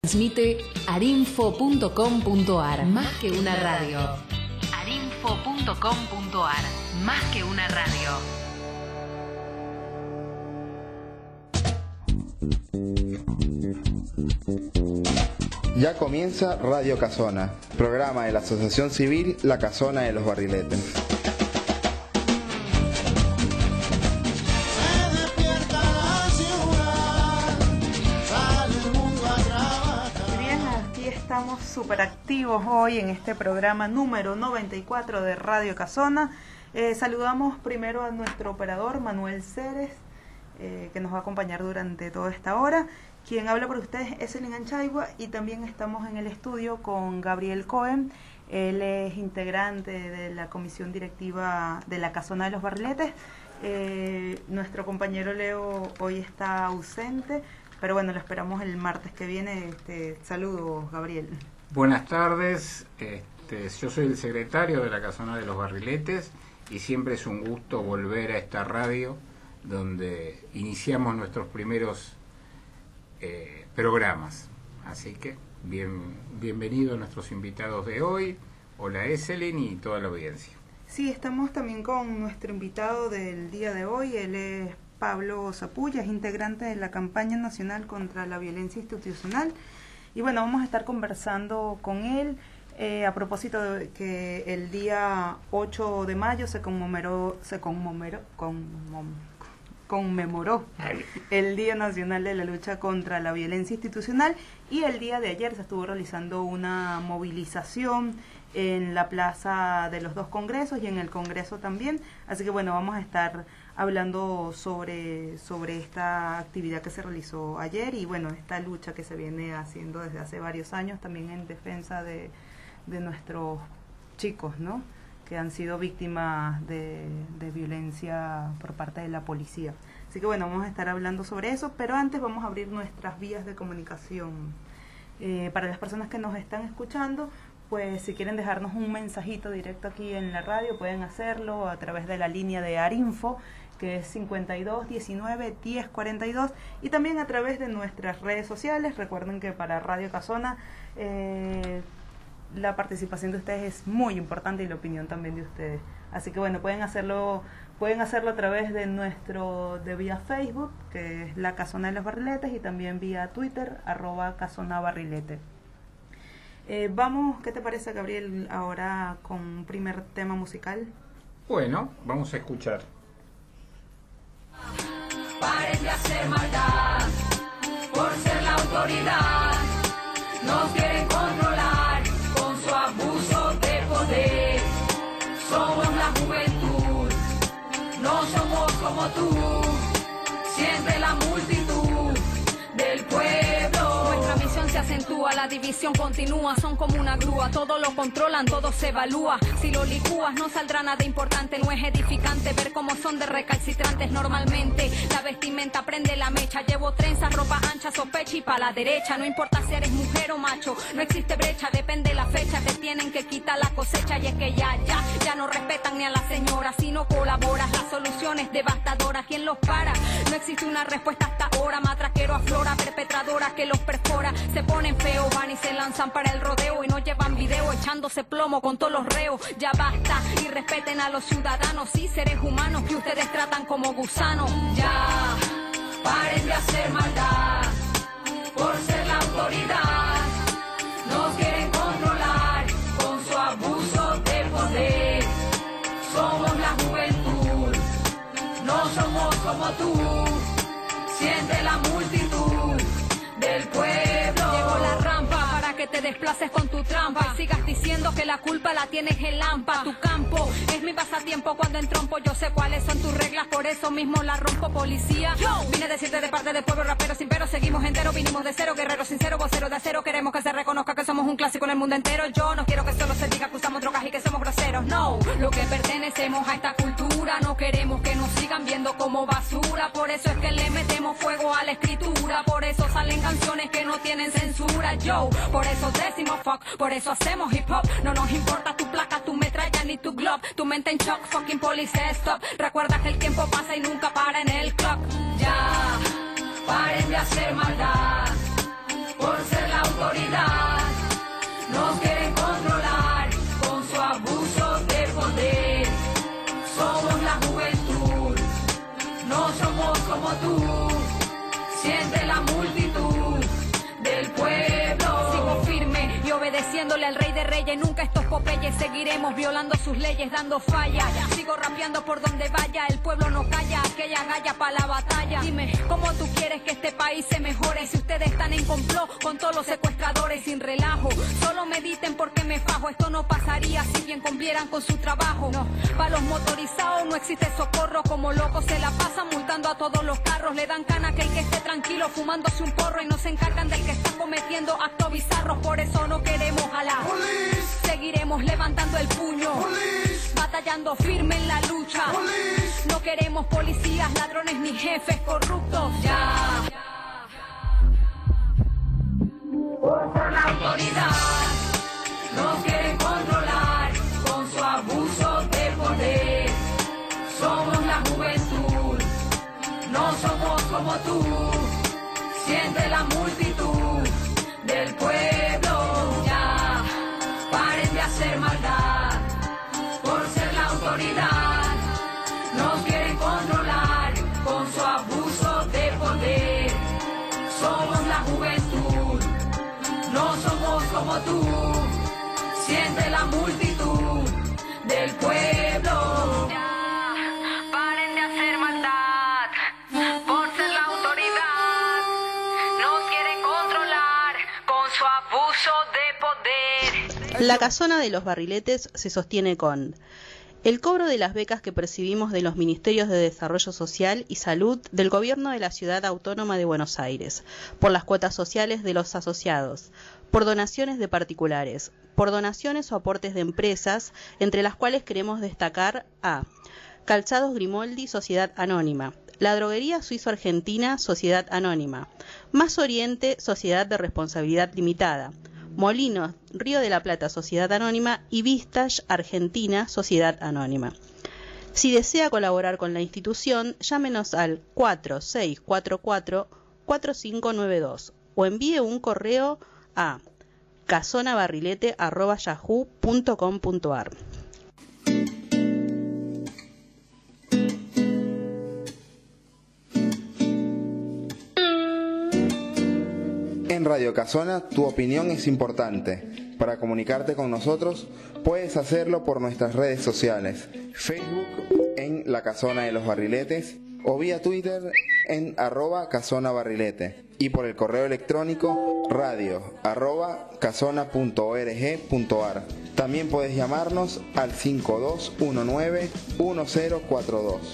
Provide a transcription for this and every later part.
Transmite arinfo.com.ar, más que una radio. Arinfo.com.ar, más que una radio. Ya comienza Radio Casona, programa de la Asociación Civil La Casona de los Barriletes. Estamos súper activos hoy en este programa número 94 de Radio Casona. Saludamos primero a nuestro operador Manuel Ceres, que nos va a acompañar durante toda esta hora. Quien habla por ustedes es Elin Anchaigua, y también estamos en el estudio con Gabriel Cohen. Él es integrante de la comisión directiva de la Casona de los Barriletes. Nuestro compañero Leo hoy está ausente, pero bueno, lo esperamos el martes que viene. Saludos, Gabriel. Buenas tardes, yo soy el secretario de la Casona de los Barriletes y siempre es un gusto volver a esta radio donde iniciamos nuestros primeros programas. Así que bienvenidos a nuestros invitados de hoy. Hola Eselin y toda la audiencia. Sí, estamos también con nuestro invitado del día de hoy. Él es Pablo Zapulla, es integrante de la campaña nacional contra la violencia institucional, y bueno, vamos a estar conversando con él a propósito de que el día 8 de mayo se conmemoró el Día Nacional de la Lucha contra la Violencia Institucional, y el día de ayer se estuvo realizando una movilización en la Plaza de los Dos Congresos y en el Congreso también. Así que bueno, vamos a estar hablando sobre esta actividad que se realizó ayer y bueno, esta lucha que se viene haciendo desde hace varios años también en defensa de nuestros chicos, ¿no?, que han sido víctimas de violencia por parte de la policía. Así que bueno, vamos a estar hablando sobre eso, pero antes vamos a abrir nuestras vías de comunicación. Para las personas que nos están escuchando, pues si quieren dejarnos un mensajito directo aquí en la radio, pueden hacerlo a través de la línea de Arinfo, que es 5219-1042, y también a través de nuestras redes sociales. Recuerden que para Radio Casona la participación de ustedes es muy importante y la opinión también de ustedes. Así que bueno, pueden hacerlo a través de vía Facebook, que es La Casona de los Barriletes, y también vía Twitter, @casonabarrilete. Vamos, ¿qué te parece, Gabriel, ahora con un primer tema musical? Bueno, vamos a escuchar. Paren de hacer maldad por ser la autoridad. Nos quieren controlar con su abuso de poder. Somos la juventud, no somos como tú. Siente la multitud del pueblo. Nuestra misión se acentúa, la división continúa. Son como una grúa, todo lo controlan, todo se evalúa. Si lo licúas no saldrá nada importante. No es edificante ver cómo son de recalcitrantes normalmente. La vestimenta prende la mecha. Llevo trenzas, ropa ancha, sospecha y pa' la derecha. No importa si eres mujer o macho, no existe brecha, depende la fecha. Te tienen que quitar la cosecha, y es que ya no respetan ni a la señora. Si no colaboras, la solución es devastadora. ¿Quién los para? No existe una respuesta hasta ahora. Matraquero aflora, perpetradora que los perfora. Se ponen feo, van y se lanzan para el rodeo, y no llevan video echándose plomo con todos los reos. Ya basta y respeten a los ciudadanos, sí, seres humanos que ustedes tratan como gusanos. Ya, paren de hacer maldad por ser la autoridad. Nos quieren controlar con su abuso de poder. Somos la juventud, no somos como tú. Siente la multitud del pueblo. Llegó la rampa para que te desplaces con tu trampa y sigas diciendo que la culpa la tienes el Lampa. Tu campo es mi pasatiempo cuando entrompo. Yo sé cuáles son tus reglas, por eso mismo la rompo, policía. Vine a decirte de parte del pueblo rapero sin pero, seguimos enteros, vinimos de cero, guerreros sinceros, voceros de acero. Queremos que se reconozca que somos un clásico en el mundo entero. Yo no quiero que solo se diga que usamos drogas y que somos groseros, no. Lo que pertenecemos a esta cultura, no queremos que nos sigan viendo como basura. Por eso es que le metemos fuego a la escritura, por eso salen canciones que no tienen censura, yo. Por eso decimos fuck, por eso hacemos hip hop. No nos importa tu placa, tu metralla ni tu glob. Tu mente en shock, fucking police stop. Recuerda que el tiempo pasa y nunca para en el clock. Ya, paren de hacer maldad por ser la autoridad. Nos quieren controlar con su abuso de poder. Somos la juventud, no somos como tú. Siente la multitud del pueblo. Sigo firme y obedeciéndole al rey de reyes. Nunca estos popeyes seguiremos violando sus leyes, dando falla. Sigo rapeando por donde vaya, el pueblo no calla. Aquella galla pa' la batalla. Dime, ¿cómo tú quieres que este país se mejore? Si ustedes están en complot con todos los secuestradores sin relajo. Solo mediten porque me fajo. Esto no pasaría si bien cumplieran con su trabajo. No, pa' los motorizados no existe socorro. Como locos se la pasan multando a todos los carros. Le dan cana a aquel que esté tranquilo fumándose un porro. Y no se encargan del que está cometiendo actos bizarros. Por eso no queremos a la police. Seguiremos levantando el puño, police. Batallando firme en la lucha, police. No queremos policías, ladrones ni jefes corruptos. Ya. Por la autoridad nos quieren controlar con su abuso de poder. Somos la juventud, no somos como tú. Siente la multitud del pueblo. Ya, paren de hacer maldad por ser la autoridad. Nos quieren controlar con su abuso de poder. Somos la juventud, no somos como tú. Siente la multitud del pueblo. Ya, paren de hacer maldad por ser la autoridad. Nos quieren controlar con su abuso de poder. La Casona de los Barriletes se sostiene con el cobro de las becas que percibimos de los Ministerios de Desarrollo Social y Salud del Gobierno de la Ciudad Autónoma de Buenos Aires, por las cuotas sociales de los asociados, por donaciones de particulares, por donaciones o aportes de empresas, entre las cuales queremos destacar a Calzados Grimoldi, Sociedad Anónima, La Droguería Suizo-Argentina, Sociedad Anónima, Más Oriente, Sociedad de Responsabilidad Limitada, Molinos, Río de la Plata, Sociedad Anónima y Vistage Argentina, Sociedad Anónima. Si desea colaborar con la institución, llámenos al 4644-4592 o envíe un correo a casonabarrilete@yahoo.com.ar. En Radio Casona, tu opinión es importante. Para comunicarte con nosotros, puedes hacerlo por nuestras redes sociales, Facebook en La Casona de los Barriletes o vía Twitter en @casonabarrilete y por el correo electrónico radio@casona.org.ar. También puedes llamarnos al 5219-1042.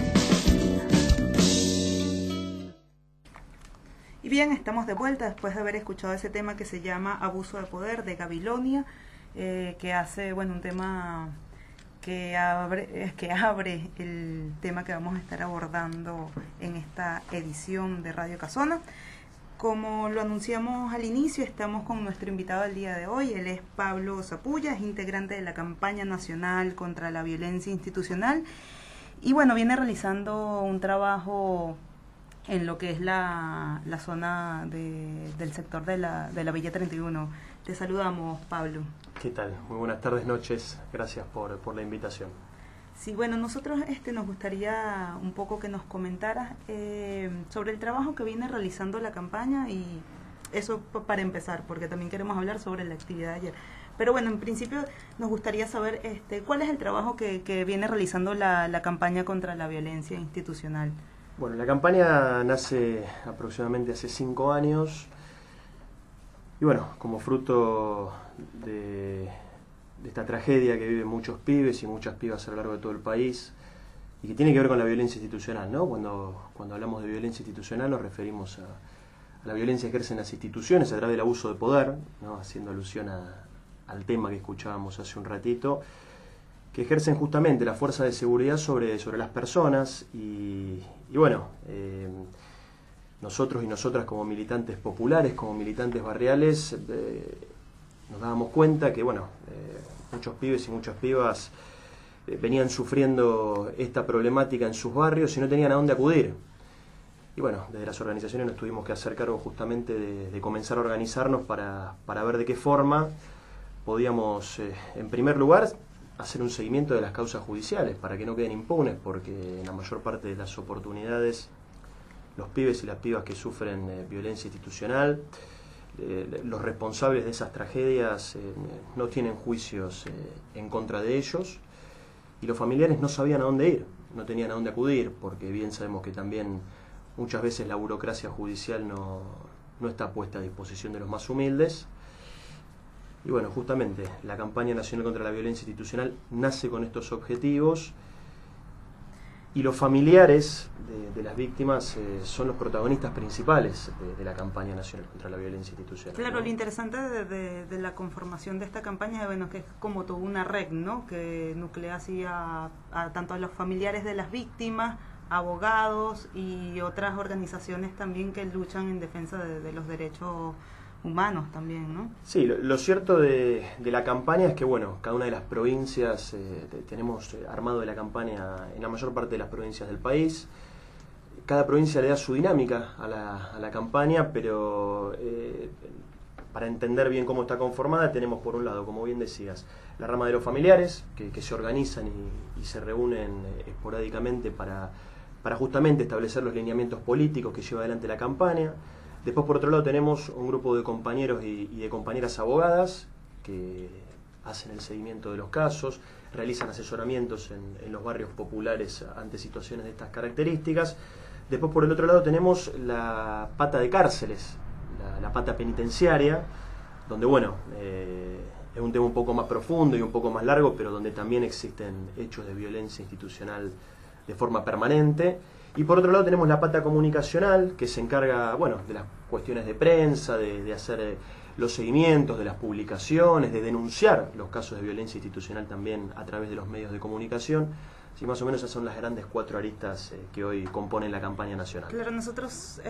Y bien, estamos de vuelta después de haber escuchado ese tema que se llama Abuso de Poder de Gabilonia, que hace, bueno, un tema que abre el tema que vamos a estar abordando en esta edición de Radio Casona. Como lo anunciamos al inicio, estamos con nuestro invitado del día de hoy. Él es Pablo Zapulla, es integrante de la campaña nacional contra la violencia institucional y bueno, viene realizando un trabajo en lo que es la zona del sector de la Villa 31. Te saludamos, Pablo. ¿Qué tal? Muy buenas tardes, noches. Gracias por la invitación. Sí, bueno, nosotros nos gustaría un poco que nos comentaras sobre el trabajo que viene realizando la campaña y eso para empezar, porque también queremos hablar sobre la actividad de ayer. Pero bueno, en principio nos gustaría saber cuál es el trabajo que viene realizando la campaña contra la violencia institucional. Bueno, la campaña nace aproximadamente hace 5 años y bueno, como fruto de esta tragedia que viven muchos pibes y muchas pibas a lo largo de todo el país y que tiene que ver con la violencia institucional, ¿no? Cuando hablamos de violencia institucional nos referimos a la violencia que ejercen las instituciones a través del abuso de poder, ¿no? Haciendo alusión al tema que escuchábamos hace un ratito, que ejercen justamente la fuerza de seguridad sobre las personas y bueno, nosotros y nosotras como militantes populares, como militantes barriales, nos dábamos cuenta que bueno, muchos pibes y muchas pibas venían sufriendo esta problemática en sus barrios y no tenían a dónde acudir. Y bueno, desde las organizaciones nos tuvimos que hacer cargo justamente de comenzar a organizarnos para ver de qué forma podíamos, en primer lugar, hacer un seguimiento de las causas judiciales para que no queden impunes, porque en la mayor parte de las oportunidades los pibes y las pibas que sufren violencia institucional, los responsables de esas tragedias no tienen juicios en contra de ellos, y los familiares no sabían a dónde ir, no tenían a dónde acudir, porque bien sabemos que también muchas veces la burocracia judicial no está puesta a disposición de los más humildes. Y bueno, justamente la campaña nacional contra la violencia institucional nace con estos objetivos, y los familiares de las víctimas son los protagonistas principales de la campaña nacional contra la violencia institucional. Claro, ¿no? lo interesante de la conformación de esta campaña, bueno, que es como toda una red, ¿no? Que nuclea así a tanto a los familiares de las víctimas, abogados y otras organizaciones también que luchan en defensa de los derechos humanos también, ¿no? Sí, lo cierto de la campaña es que, bueno, cada una de las provincias, tenemos armado de la campaña en la mayor parte de las provincias del país. Cada provincia le da su dinámica a la campaña, pero para entender bien cómo está conformada, tenemos por un lado, como bien decías, la rama de los familiares, que se organizan y se reúnen esporádicamente para justamente establecer los lineamientos políticos que lleva adelante la campaña. Después, por otro lado, tenemos un grupo de compañeros y de compañeras abogadas que hacen el seguimiento de los casos, realizan asesoramientos en los barrios populares ante situaciones de estas características. Después, por el otro lado, tenemos la pata de cárceles, la pata penitenciaria, donde, bueno, es un tema un poco más profundo y un poco más largo, pero donde también existen hechos de violencia institucional de forma permanente. Y por otro lado tenemos la pata comunicacional, que se encarga, bueno, de las cuestiones de prensa, de hacer los seguimientos, de las publicaciones, de denunciar los casos de violencia institucional también a través de los medios de comunicación. Sí, más o menos esas son las grandes 4 aristas que hoy componen la campaña nacional. Claro, nosotros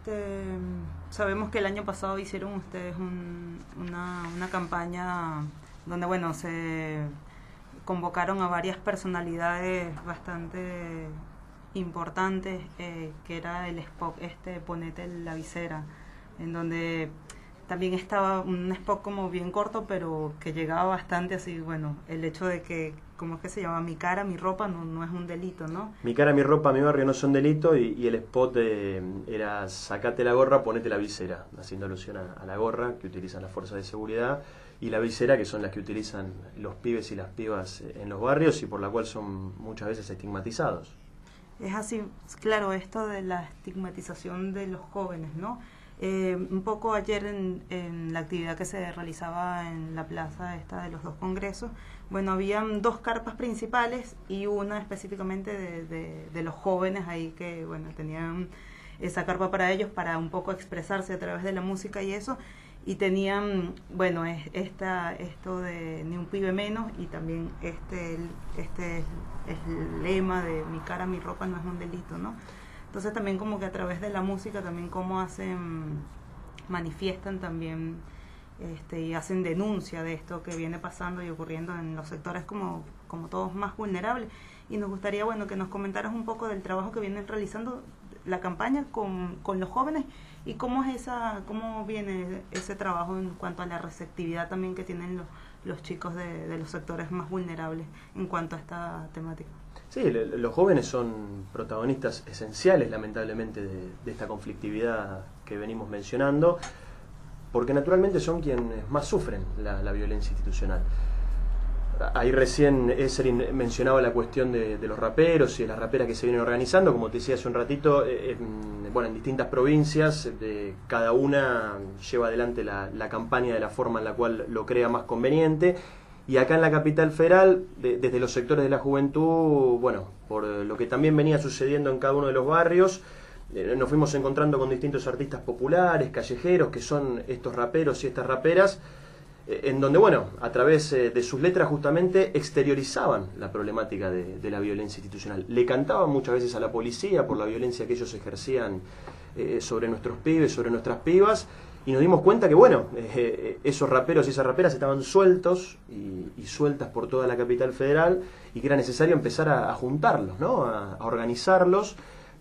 sabemos que el año pasado hicieron ustedes una campaña donde, bueno, se convocaron a varias personalidades bastante importantes, que era el spot Ponete la visera, en donde también estaba un spot como bien corto, pero que llegaba bastante así, bueno, el hecho de que, ¿cómo es que se llama? Mi cara, mi ropa no es un delito, ¿no? Mi cara, mi ropa, mi barrio no son delito, y el spot era sacate la gorra, ponete la visera, haciendo alusión a la gorra que utilizan las fuerzas de seguridad y la visera que son las que utilizan los pibes y las pibas en los barrios y por la cual son muchas veces estigmatizados. Es así, claro, esto de la estigmatización de los jóvenes, ¿no? Un poco ayer en la actividad que se realizaba en la plaza esta de los 2 congresos, bueno, habían 2 carpas principales y una específicamente de los jóvenes ahí que, bueno, tenían esa carpa para ellos para un poco expresarse a través de la música y eso, y tenían, bueno, esto de ni un pibe menos, y también este es el lema de mi cara, mi ropa no es un delito, ¿no? Entonces también como que a través de la música también cómo manifiestan también y hacen denuncia de esto que viene pasando y ocurriendo en los sectores como todos más vulnerables. Y nos gustaría, bueno, que nos comentaras un poco del trabajo que vienen realizando la campaña con los jóvenes y cómo viene ese trabajo en cuanto a la receptividad también que tienen los chicos de los sectores más vulnerables en cuanto a esta temática. Sí, los jóvenes son protagonistas esenciales, lamentablemente, de esta conflictividad que venimos mencionando, porque naturalmente son quienes más sufren la violencia institucional. Ahí recién Ezerin mencionaba la cuestión de los raperos y de las raperas que se vienen organizando, como te decía hace un ratito, bueno, en distintas provincias, cada una lleva adelante la campaña de la forma en la cual lo crea más conveniente. Y acá en la capital federal, desde los sectores de la juventud, bueno, por lo que también venía sucediendo en cada uno de los barrios, nos fuimos encontrando con distintos artistas populares, callejeros, que son estos raperos y estas raperas, en donde, bueno, a través de sus letras justamente exteriorizaban la problemática de la violencia institucional. Le cantaban muchas veces a la policía por la violencia que ellos ejercían sobre nuestros pibes, sobre nuestras pibas, y nos dimos cuenta que, bueno, esos raperos y esas raperas estaban sueltos y sueltas por toda la capital federal, y que era necesario empezar a juntarlos, ¿no? A organizarlos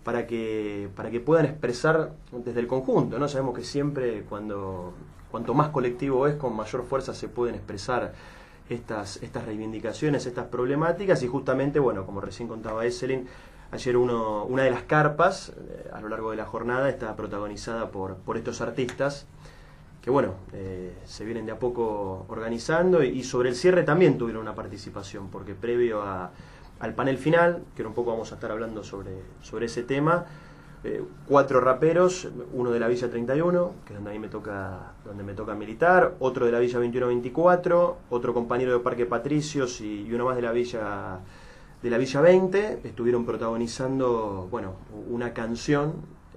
para que puedan expresar desde el conjunto, ¿no? Sabemos que siempre cuanto más colectivo es, con mayor fuerza se pueden expresar estas reivindicaciones, estas problemáticas, y justamente, bueno, como recién contaba Eselin, ayer una de las carpas a lo largo de la jornada está protagonizada por estos artistas que, bueno, se vienen de a poco organizando, y sobre el cierre también tuvieron una participación, porque previo al panel final, que un poco vamos a estar hablando sobre ese tema, 4 raperos, uno de la Villa 31, que es donde me toca militar, otro de la Villa 21-24, otro compañero de Parque Patricios y uno más de la Villa 20, estuvieron protagonizando, bueno, una canción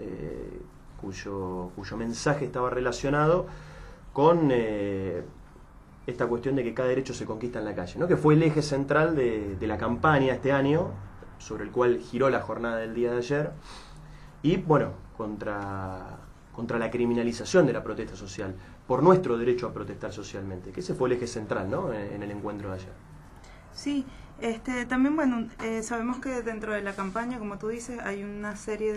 cuyo mensaje estaba relacionado con esta cuestión de que cada derecho se conquista en la calle, ¿no? Que fue el eje central de la campaña este año, sobre el cual giró la jornada del día de ayer, y bueno, contra la criminalización de la protesta social, por nuestro derecho a protestar socialmente, que ese fue el eje central, ¿no?, en el encuentro de ayer. Sí, también, bueno, sabemos que dentro de la campaña, como tú dices, hay una serie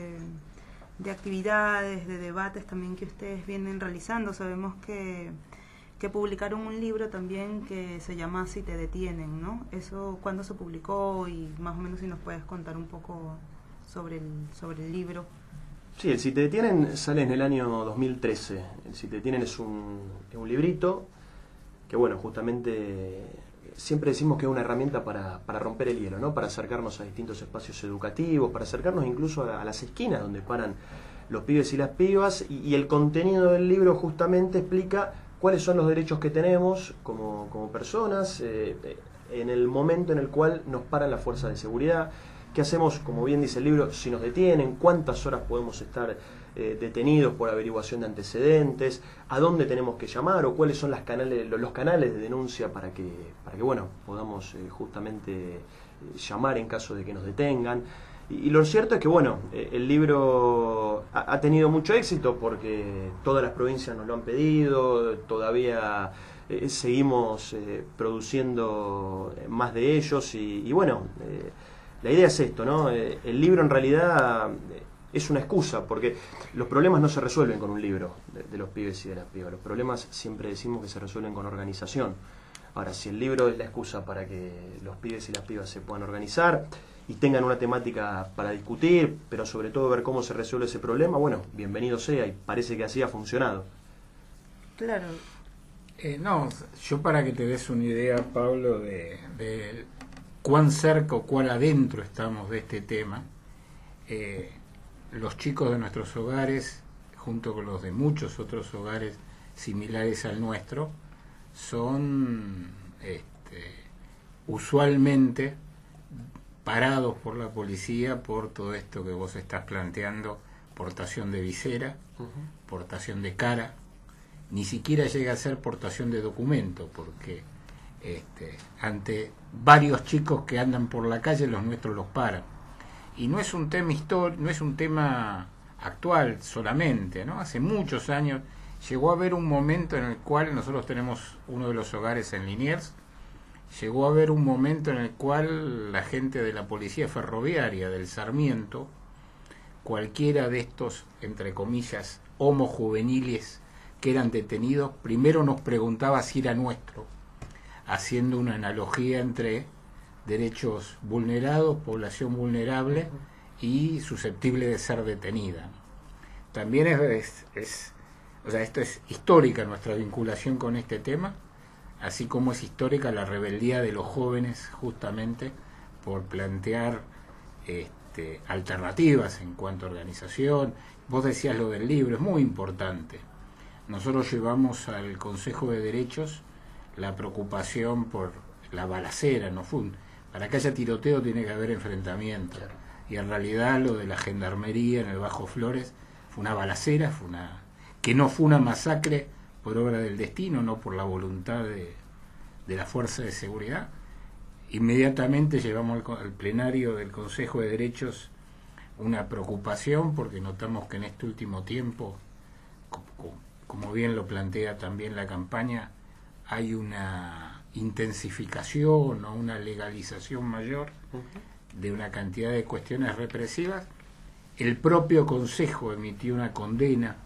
de actividades, de debates también que ustedes vienen realizando. Sabemos que publicaron un libro también que se llama Si te detienen, ¿no? Eso, ¿cuándo se publicó? Y más o menos si nos puedes contar un poco sobre el libro. Sí, el Si te detienen sale en el año 2013. El Si te detienen es un librito que, bueno, justamente siempre decimos que es una herramienta para romper el hielo, ¿no? Para acercarnos a distintos espacios educativos, para acercarnos incluso a las esquinas donde paran los pibes y las pibas, y el contenido del libro justamente explica cuáles son los derechos que tenemos como personas en el momento en el cual nos paran las fuerzas de seguridad. ¿Qué hacemos, como bien dice el libro, si nos detienen? ¿Cuántas horas podemos estar detenidos por averiguación de antecedentes? ¿A dónde tenemos que llamar? ¿O cuáles son los canales de denuncia para que bueno, podamos justamente llamar en caso de que nos detengan? Y lo cierto es que, bueno, el libro ha tenido mucho éxito porque todas las provincias nos lo han pedido, todavía seguimos produciendo más de ellos, y bueno, la idea es esto, ¿no? El libro en realidad es una excusa, porque los problemas no se resuelven con un libro de los pibes y de las pibas. Los problemas siempre decimos que se resuelven con organización. Ahora, si el libro es la excusa para que los pibes y las pibas se puedan organizar y tengan una temática para discutir, pero sobre todo ver cómo se resuelve ese problema, bueno, bienvenido sea, y parece que así ha funcionado. Claro. No, yo, para que te des una idea, Pablo, de cuán cerca o cuán adentro estamos de este tema, los chicos de nuestros hogares, junto con los de muchos otros hogares similares al nuestro, son usualmente parados por la policía por todo esto que vos estás planteando: portación de visera, portación de cara, ni siquiera llega a ser portación de documento, porque ante varios chicos que andan por la calle, los nuestros los paran. Y no es un tema no es un tema actual solamente, ¿no? Hace muchos años llegó a haber un momento en el cual, nosotros tenemos uno de los hogares en Liniers, llegó a haber un momento en el cual la gente de la policía ferroviaria del Sarmiento, cualquiera de estos, entre comillas, homo juveniles que eran detenidos, primero nos preguntaba si era nuestro, haciendo una analogía entre derechos vulnerados, población vulnerable y susceptible de ser detenida. También o sea, esto es histórica nuestra vinculación con este tema, así como es histórica la rebeldía de los jóvenes justamente por plantear alternativas en cuanto a organización. Vos decías lo del libro, es muy importante. Nosotros llevamos al Consejo de Derechos la preocupación por la balacera, ¿no? Para que haya tiroteo tiene que haber enfrentamiento. Y en realidad lo de la gendarmería en el Bajo Flores fue una balacera, que no fue una masacre por obra del destino, no por la voluntad de la fuerza de seguridad. Inmediatamente llevamos al plenario del Consejo de Derechos una preocupación, porque notamos que en este último tiempo, como bien lo plantea también la campaña, hay una intensificación o una legalización mayor de una cantidad de cuestiones represivas, el propio Consejo emitió una condena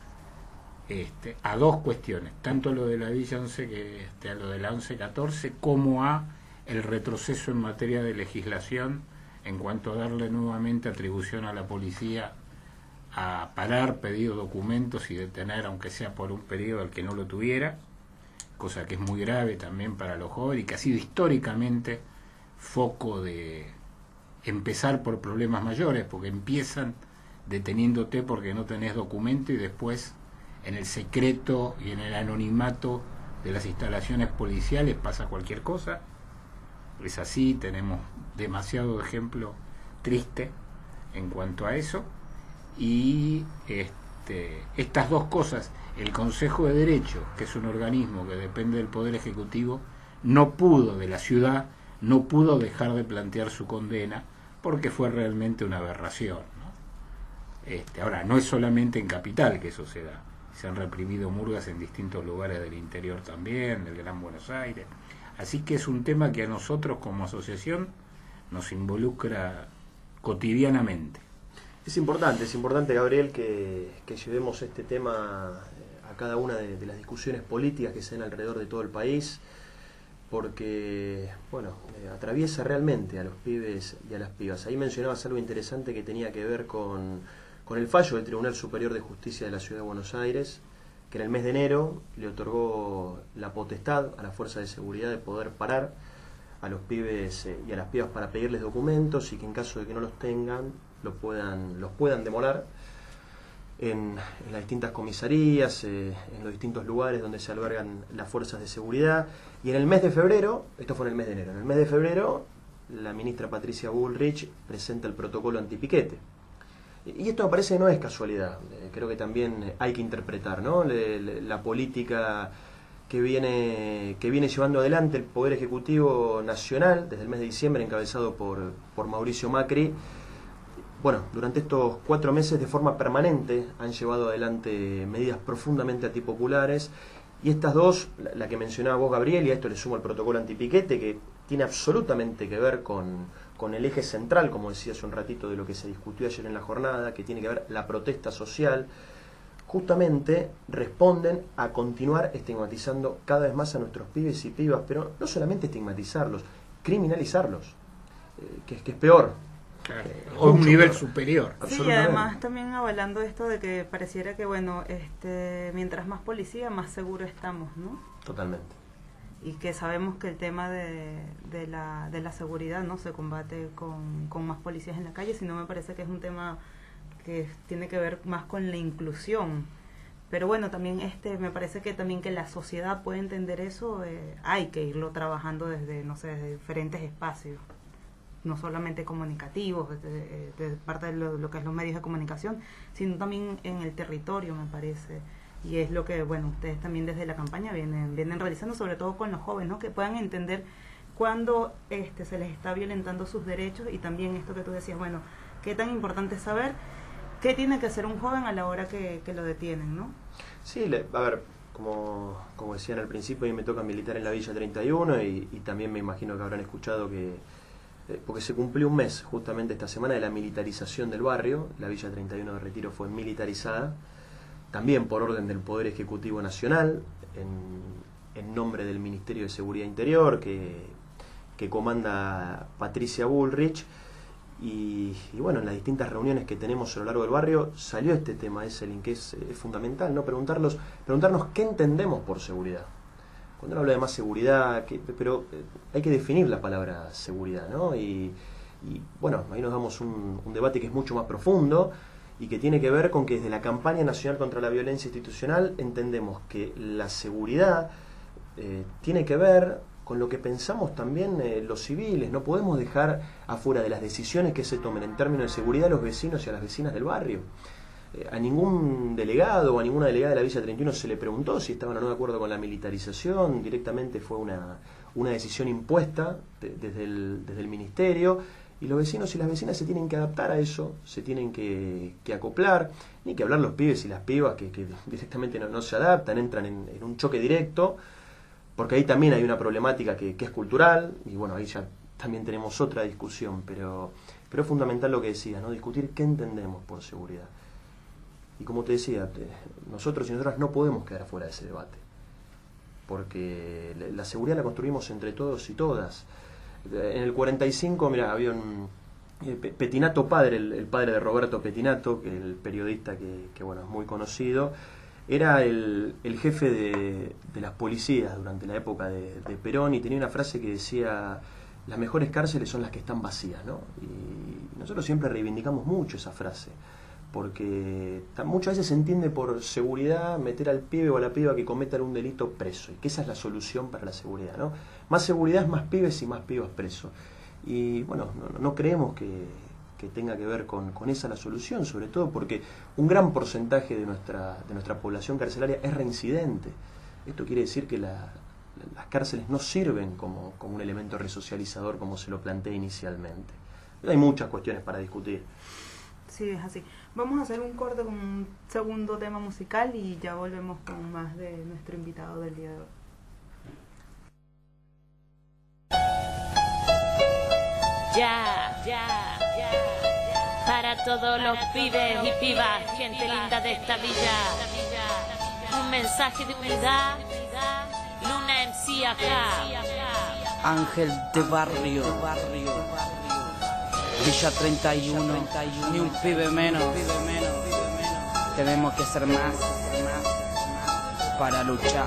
a dos cuestiones, tanto lo de la Villa 11, a lo de la 1114, como a el retroceso en materia de legislación en cuanto a darle nuevamente atribución a la policía a parar, pedir documentos y detener, aunque sea por un periodo, al que no lo tuviera, cosa que es muy grave también para los jóvenes y que ha sido históricamente foco de empezar por problemas mayores, porque empiezan deteniéndote porque no tenés documento y después en el secreto y en el anonimato de las instalaciones policiales pasa cualquier cosa. Es así, tenemos demasiado ejemplo triste en cuanto a eso. Y estas dos cosas, el Consejo de Derecho, que es un organismo que depende del Poder Ejecutivo, no pudo, de la ciudad, no pudo dejar de plantear su condena porque fue realmente una aberración, ¿no? Ahora, no es solamente en Capital que eso se da, se han reprimido murgas en distintos lugares del interior también, del Gran Buenos Aires, así que es un tema que a nosotros como asociación nos involucra cotidianamente. Es importante, Gabriel, que llevemos este tema a cada una de las discusiones políticas que se den alrededor de todo el país, porque, bueno, atraviesa realmente a los pibes y a las pibas. Ahí mencionabas algo interesante que tenía que ver con el fallo del Tribunal Superior de Justicia de la Ciudad de Buenos Aires, que en el mes de enero le otorgó la potestad a las fuerzas de seguridad de poder parar a los pibes y a las pibas para pedirles documentos y que en caso de que no los tengan, los puedan demorar en las distintas comisarías, en los distintos lugares donde se albergan las fuerzas de seguridad. Y en el mes de febrero, esto fue en el mes de enero, en el mes de febrero la ministra Patricia Bullrich presenta el protocolo antipiquete. Y esto me parece que no es casualidad, creo que también hay que interpretar, ¿no? La política que viene llevando adelante el Poder Ejecutivo Nacional desde el mes de diciembre, encabezado por Mauricio Macri. Bueno, durante estos 4 meses de forma permanente han llevado adelante medidas profundamente antipopulares, y estas dos, la que mencionaba vos, Gabriel, y a esto le sumo el protocolo antipiquete, que tiene absolutamente que ver con el eje central, como decía hace un ratito, de lo que se discutió ayer en la jornada, que tiene que ver la protesta social, justamente responden a continuar estigmatizando cada vez más a nuestros pibes y pibas, pero no solamente estigmatizarlos, criminalizarlos, que es peor. O un nivel superior. Sí, y además también avalando esto de que pareciera que, bueno, mientras más policía, más seguro estamos, ¿no? Totalmente. Y que sabemos que el tema de la seguridad no se combate con más policías en la calle, sino me parece que es un tema que tiene que ver más con la inclusión. Pero bueno, también me parece que también que la sociedad puede entender eso, hay que irlo trabajando desde, no sé, desde diferentes espacios, no solamente comunicativos, de parte de lo que es los medios de comunicación, sino también en el territorio, me parece. Y es lo que, bueno, ustedes también desde la campaña vienen realizando, sobre todo con los jóvenes, ¿no? Que puedan entender cuándo se les está violentando sus derechos, y también esto que tú decías, bueno, qué tan importante es saber qué tiene que hacer un joven a la hora que lo detienen, ¿no? Sí, a ver, como decían al principio, a mí me toca militar en la Villa 31 y también me imagino que habrán escuchado que porque se cumplió un mes justamente esta semana de la militarización del barrio. La Villa 31 de Retiro fue militarizada, también por orden del Poder Ejecutivo Nacional, en nombre del Ministerio de Seguridad Interior, que comanda Patricia Bullrich. Y bueno, en las distintas reuniones que tenemos a lo largo del barrio salió este tema, Eselin, que es fundamental, ¿no? Preguntarnos qué entendemos por seguridad. Cuando uno habla de más seguridad, pero hay que definir la palabra seguridad, ¿no? Y bueno, ahí nos damos un debate que es mucho más profundo y que tiene que ver con que desde la campaña nacional contra la violencia institucional entendemos que la seguridad tiene que ver con lo que pensamos también los civiles. No podemos dejar afuera de las decisiones que se tomen en términos de seguridad a los vecinos y a las vecinas del barrio. A ningún delegado o a ninguna delegada de la Villa 31 se le preguntó si estaban o no de acuerdo con la militarización. Directamente fue una decisión impuesta desde el ministerio, y los vecinos y las vecinas se tienen que adaptar a eso, se tienen que acoplar. Ni que hablar los pibes y las pibas que directamente no se adaptan, entran en un choque directo, porque ahí también hay una problemática que es cultural, y bueno, ahí ya también tenemos otra discusión, pero Pero es fundamental lo que decía, ¿no? Discutir qué entendemos por seguridad. Y como te decía, nosotros y nosotras no podemos quedar fuera de ese debate, porque la seguridad la construimos entre todos y todas. En el 45, mira, había un Pettinato padre, el padre de Roberto Pettinato, que el periodista que bueno, es muy conocido, era el jefe de las policías durante la época de Perón, y tenía una frase que decía: las mejores cárceles son las que están vacías, ¿no? Y nosotros siempre reivindicamos mucho esa frase, porque muchas veces se entiende por seguridad meter al pibe o a la piba que cometa algún delito preso, y que esa es la solución para la seguridad, ¿no? Más seguridad es más pibes y más pibas presos. Y bueno, no creemos que tenga que ver con esa la solución, sobre todo porque un gran porcentaje de nuestra población carcelaria es reincidente. Esto quiere decir que las cárceles no sirven como un elemento resocializador como se lo planteé inicialmente. Hay muchas cuestiones para discutir. Sí, es así. Vamos a hacer un corte con un segundo tema musical y ya volvemos con más de nuestro invitado del día de hoy. Para todos los pibes y pibas, gente linda de esta villa, un mensaje de humildad, Luna MC acá. Ángel de barrio, Villa 31, ni un pibe menos. Tenemos que ser más para luchar.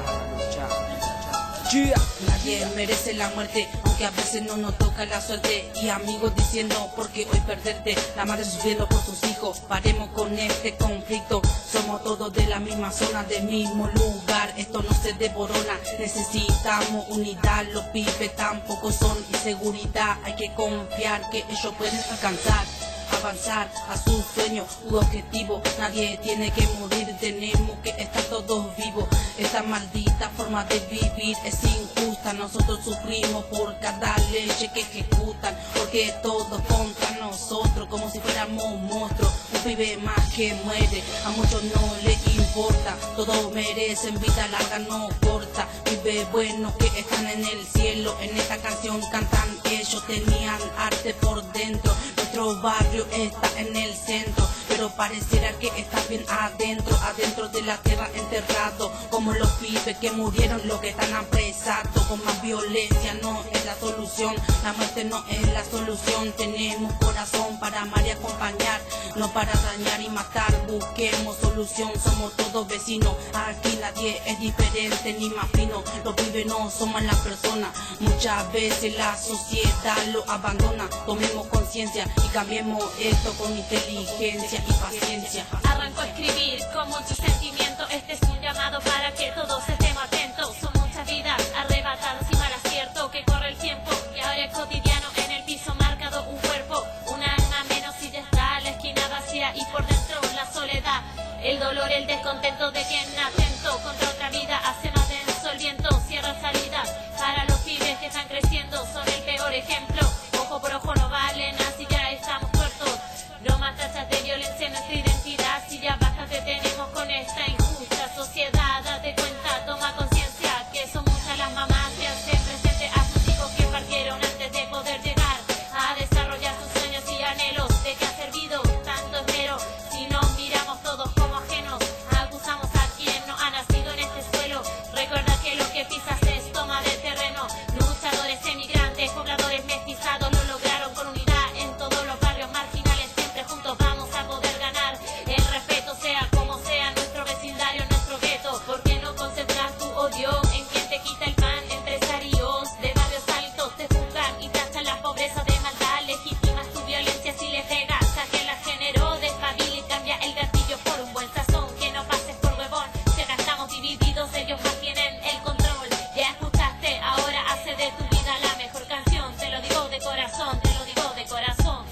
Nadie merece la muerte, aunque a veces no nos toca la suerte. Y amigos diciendo, porque hoy perderte. La madre sufriendo por sus hijos. Paremos con este conflicto. Somos todos de la misma zona, del mismo lugar. Esto no se devorona. Necesitamos unidad. Los pibes tampoco son inseguridad. Hay que confiar que ellos pueden alcanzar, avanzar a su sueño u objetivo. Nadie tiene que morir, tenemos que estar todos vivos. Esta maldita forma de vivir es injusta. Nosotros sufrimos por cada ley que ejecutan, porque todos contra nosotros, como si fuéramos monstruos. Un pibe más que muere, a muchos no les importa. Todos merecen vida larga, no corta. Pibes buenos que están en el cielo. En esta canción cantan, ellos tenían arte por dentro. Nuestro barrio está en el centro, pero pareciera que está bien adentro de la tierra enterrado, como los pibes que murieron, los que están apresados. Con más violencia no es la solución, la muerte no es la solución. Tenemos corazón para amar y acompañar, no para dañar y matar. Busquemos solución, somos todos vecinos, aquí nadie es diferente ni más fino. Los pibes no somos las personas, muchas veces la sociedad lo abandona. Tomemos conciencia y cambiemos esto con inteligencia y paciencia. Arranco a escribir con mucho sentimiento. Este es un llamado para que todos estemos atentos. Son muchas vidas arrebatadas y mal acierto, que corre el tiempo y ahora es cotidiano. En el piso marcado un cuerpo, un alma menos y ya está la esquina vacía y por dentro la soledad, el dolor, el descontento de quien atento contra otra vida hace más denso el viento. Cierra salida para los pibes que están creciendo, son el peor ejemplo. Ojo por ojo no valen, así ya estamos cortos. No más tachas de violencia en nuestra identidad. Si ya bastante tenemos con esta injusta sociedad, date cuenta, toma conciencia que son muchas las mamás que hacen presente a sus hijos que partieron antes de poder llegar a desarrollar sus sueños y anhelos. ¿De qué ha servido tanto esmero si nos miramos todos como ajenos? Acusamos a quien no ha nacido en este suelo. Recuerda que lo que pisas es toma de terreno. Luchadores emigrantes, pobladores mestizados lo lograron con unidad en todos los barrios marginales. Siempre juntos vamos a poder ganar. El respeto sea como sea nuestro vecindario, nuestro gueto. ¿Por qué no concentras tu odio en quien te quita el pan? Empresarios de barrios altos te juzgan y tachan la pobreza de maldad. Legitimas tu violencia si le pegas a quien la generó. Despabila y cambia el gatillo por un buen sazón. Que no pases por huevón, si acá estamos divididos, ellos mantienen el control. Ya escuchaste, ahora hace de tu vida la mejor canción. Te lo digo de corazón, te lo digo de corazón.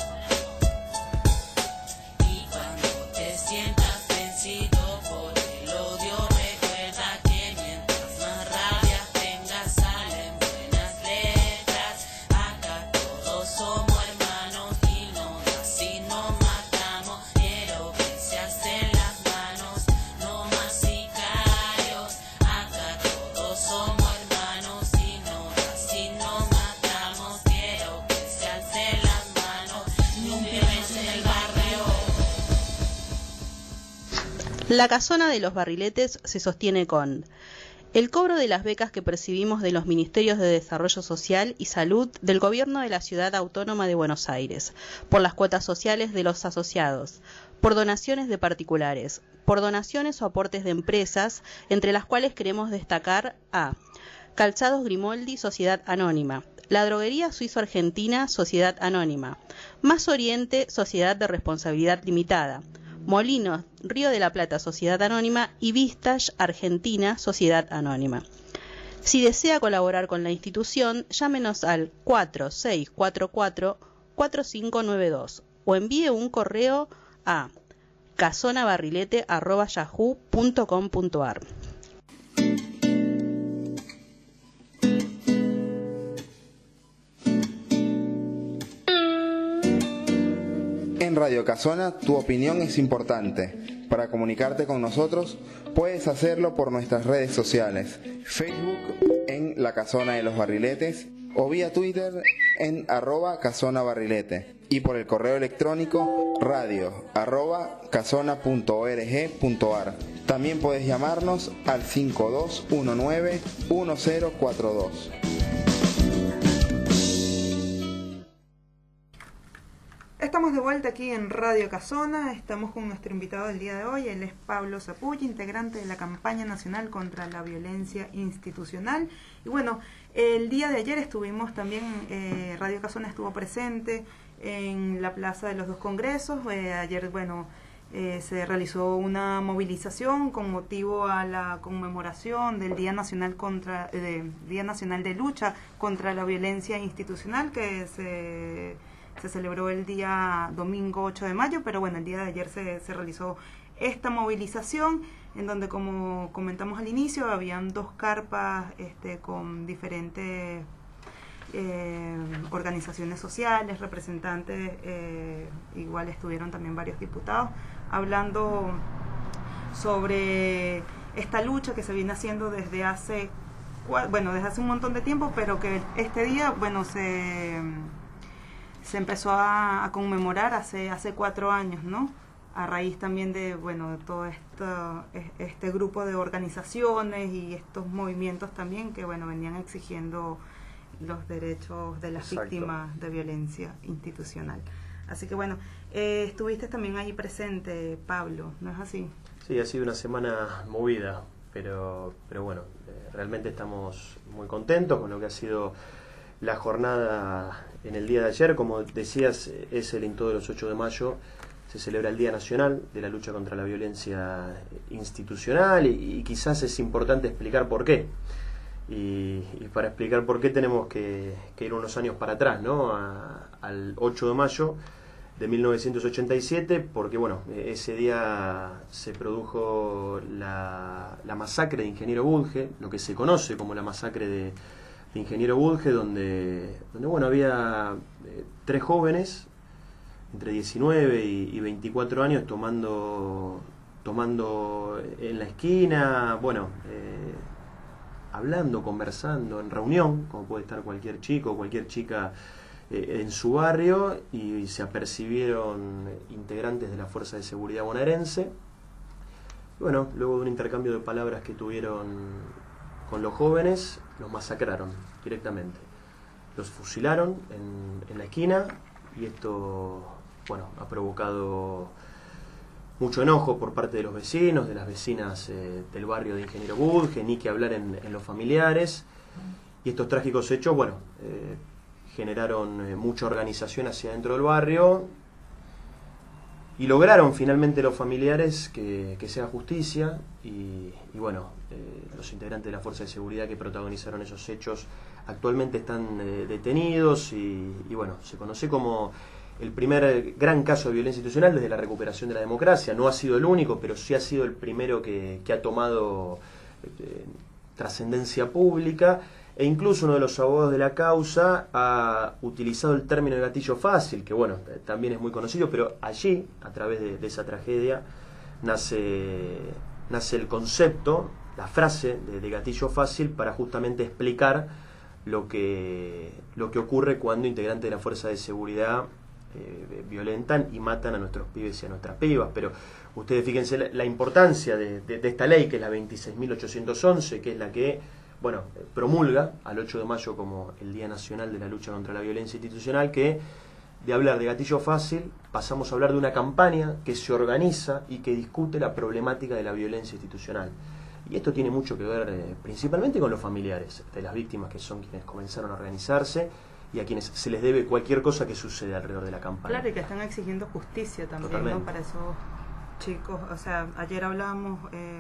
Y cuando te sientas vencido por el odio, recuerda que mientras más rabia La Casona de los Barriletes se sostiene con el cobro de las becas que percibimos de los Ministerios de Desarrollo Social y Salud del Gobierno de la Ciudad Autónoma de Buenos Aires, por las cuotas sociales de los asociados, por donaciones de particulares, por donaciones o aportes de empresas, entre las cuales queremos destacar a Calzados Grimoldi, Sociedad Anónima, La Droguería Suizo-Argentina, Sociedad Anónima, Más Oriente, Sociedad de Responsabilidad Limitada, Molinos, Río de la Plata, Sociedad Anónima y Vistage Argentina, Sociedad Anónima. Si desea colaborar con la institución, llámenos al 4644-4592 o envíe un correo a casonabarrilete@yahoo.com.ar. En Radio Casona, tu opinión es importante. Para comunicarte con nosotros, puedes hacerlo por nuestras redes sociales, Facebook en La Casona de los Barriletes o vía Twitter en @casonabarrilete y por el correo electrónico radio@casona.org.ar. También puedes llamarnos al 5219-1042. Estamos de vuelta aquí en Radio Casona, estamos con nuestro invitado del día de hoy, él es Pablo Zapulla, integrante de la campaña nacional contra la violencia institucional. Y bueno, el día de ayer estuvimos también, Radio Casona estuvo presente en la Plaza de los Dos Congresos. Ayer, bueno, se realizó una movilización con motivo a la conmemoración del Día Nacional Día Nacional de Lucha contra la Violencia Institucional, que se celebró el día domingo 8 de mayo, pero bueno, el día de ayer se realizó esta movilización, en donde, como comentamos al inicio, habían dos carpas con diferentes organizaciones sociales, representantes, igual estuvieron también varios diputados, hablando sobre esta lucha que se viene haciendo desde hace un montón de tiempo, pero que este día, bueno, se empezó a conmemorar hace 4 años, ¿no? A raíz también de, bueno, de todo este grupo de organizaciones y estos movimientos también que, bueno, venían exigiendo los derechos de las víctimas de violencia institucional. Así que, bueno, estuviste también ahí presente, Pablo, ¿no es así? Sí, ha sido una semana movida, pero bueno, realmente estamos muy contentos con lo que ha sido la jornada en el día de ayer. Como decías, es el todos los 8 de mayo, se celebra el Día Nacional de la Lucha contra la Violencia Institucional y quizás es importante explicar por qué. Y para explicar por qué tenemos que ir unos años para atrás, ¿no? Al 8 de mayo de 1987, porque bueno, ese día se produjo la masacre de Ingeniero Budge, lo que se conoce como la masacre de Ingeniero Budge, donde bueno, había 3 jóvenes entre 19 y 24 años tomando en la esquina, bueno, hablando, conversando, en reunión, como puede estar cualquier chico o cualquier chica en su barrio, y se apercibieron integrantes de la Fuerza de Seguridad bonaerense. Bueno, luego de un intercambio de palabras que tuvieron con los jóvenes, los masacraron directamente. Los fusilaron en la esquina, y esto, bueno, ha provocado mucho enojo por parte de los vecinos, de las vecinas del barrio de Ingeniero Budge, ni que hablar en los familiares. Y estos trágicos hechos, bueno, generaron mucha organización hacia dentro del barrio, y lograron finalmente los familiares que sea justicia, y bueno, los integrantes de la Fuerza de Seguridad que protagonizaron esos hechos actualmente están detenidos, y bueno, se conoce como el primer gran caso de violencia institucional desde la recuperación de la democracia. No ha sido el único, pero sí ha sido el primero que ha tomado trascendencia pública, e incluso uno de los abogados de la causa ha utilizado el término de gatillo fácil, que bueno, también es muy conocido, pero allí, a través de esa tragedia, nace el concepto, la frase de gatillo fácil, para justamente explicar lo que ocurre cuando integrantes de la Fuerza de Seguridad violentan y matan a nuestros pibes y a nuestras pibas. Pero ustedes fíjense la importancia de esta ley, que es la 26.811, que es la que promulga al 8 de mayo como el Día Nacional de la Lucha contra la Violencia Institucional, que de hablar de gatillo fácil pasamos a hablar de una campaña que se organiza y que discute la problemática de la violencia institucional. Y esto tiene mucho que ver principalmente con los familiares de las víctimas, que son quienes comenzaron a organizarse y a quienes se les debe cualquier cosa que sucede alrededor de la campaña. Claro, y que están exigiendo justicia también, Totalmente. ¿no? Para esos chicos. O sea, ayer hablábamos